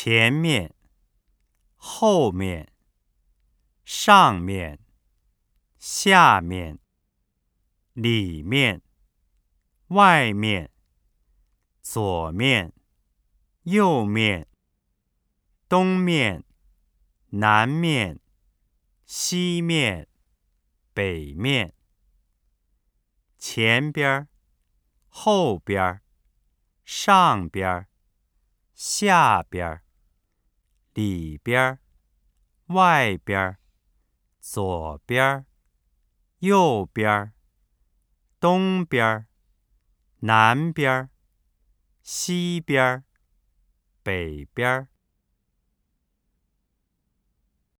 前面、后面、上面、下面、里面、外面、左面、右面、东面、南面、西面、北面、前边、后边、上边、下边、里边、外边、左边、右边、东边、南边、西边、北边、